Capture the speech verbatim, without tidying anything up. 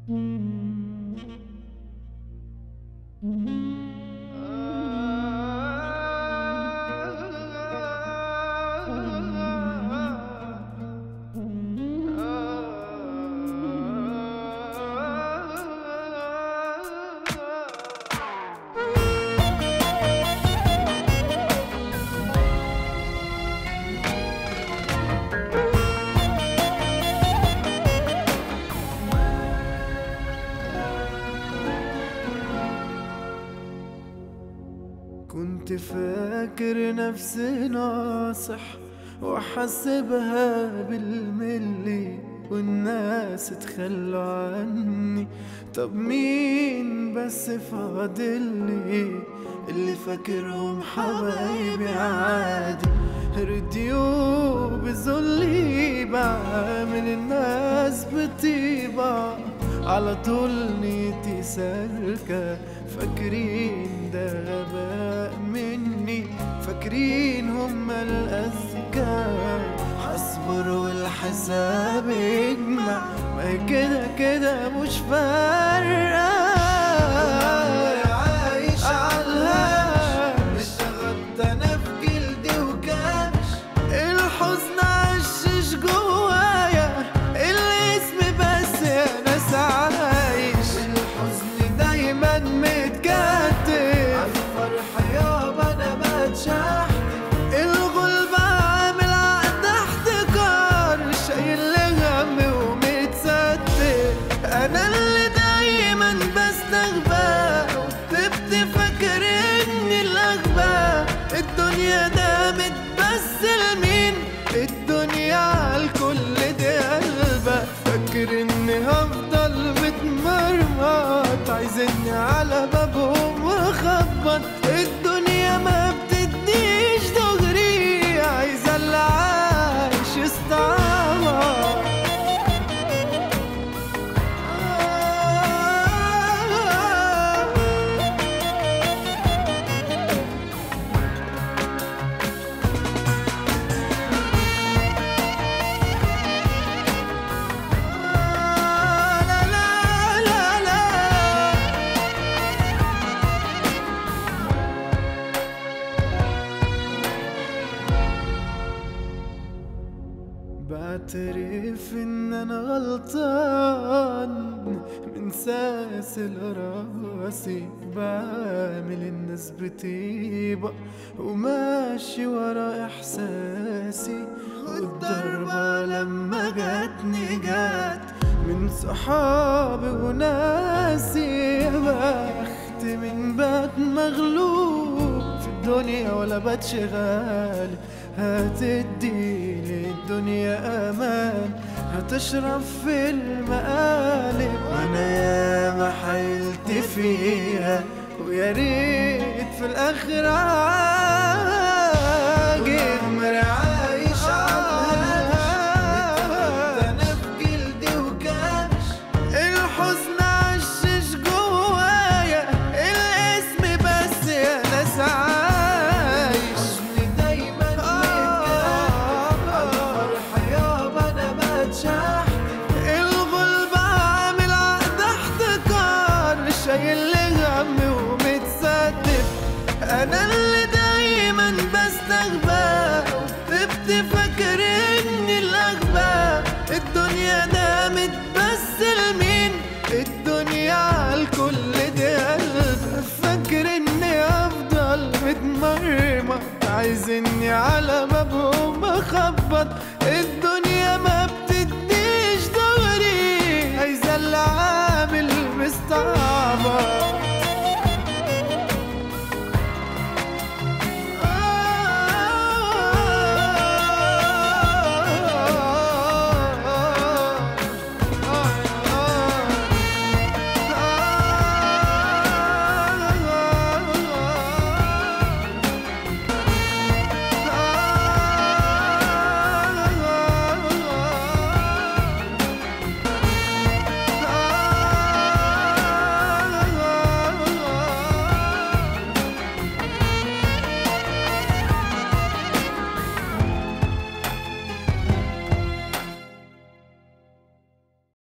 كنت فاكر نفسي ناصح وحاسبها بالملي، والناس تخلوا عني. طب مين بس فاضلي اللي فاكرهم حبايبي عادي؟ رديو بذلي بعمل الناس بطيبة، على طول نيتي سالكة. فاكرين ده غباء مني، فاكرين هم الأذكياء. هصبر والحساب يجمع، ما هي كده كده مش فارقة. عايش عالهاش، اشتغلت انا في جلدي وكاش. الحزن عشش جوايا، الاسم بس يا ناس عايش. الحزن دايما متكتل، عالفرح يابا انا بتشحت. الغلب عامل عقد احتكار، شايل هم ومتستر. انا اللي دايما بستغبى، وطبت فاكر اني الاغبى. الدنيا دامت بس لمين؟ الدنيا عالكل دي قلبة. فاكر اني هفضل متمرمط، عايزني على بابهم واخبط. الدنيا ما بتديش دغري، عايزة اللي عايش يستعمر. بعترف ان انا غلطان من ساسل راسي. بعمل الناس بطيبة وماشي ورا احساسي. والضربة لما جاتني جات من صحابي وناسي. يا بخت من بات مغلوب في الدنيا ولا بات شغال. هتدي للدنيا امان، هتشرب في المقالب. وانا ياما حيلت فيها، ويا ريت في الاخر عاجب. عايش عالهاش، انا في جلدي وكاش. الحزن عشش جوايا، الاسم بس يا ناس عايش. حزني دايما متكتل، عالفرح يابا انا بتشحت. الغلب عامل عقد احتكار، شايل هم ومتستف. انا اللي دايما بستغبى، وطبت فاكر اني الاغبى. الدنيا دامت بس لمين؟ الدنيا عالكل دي قلبة. فاكر اني افضل متمرمط، عايزني على بابهم اخبط.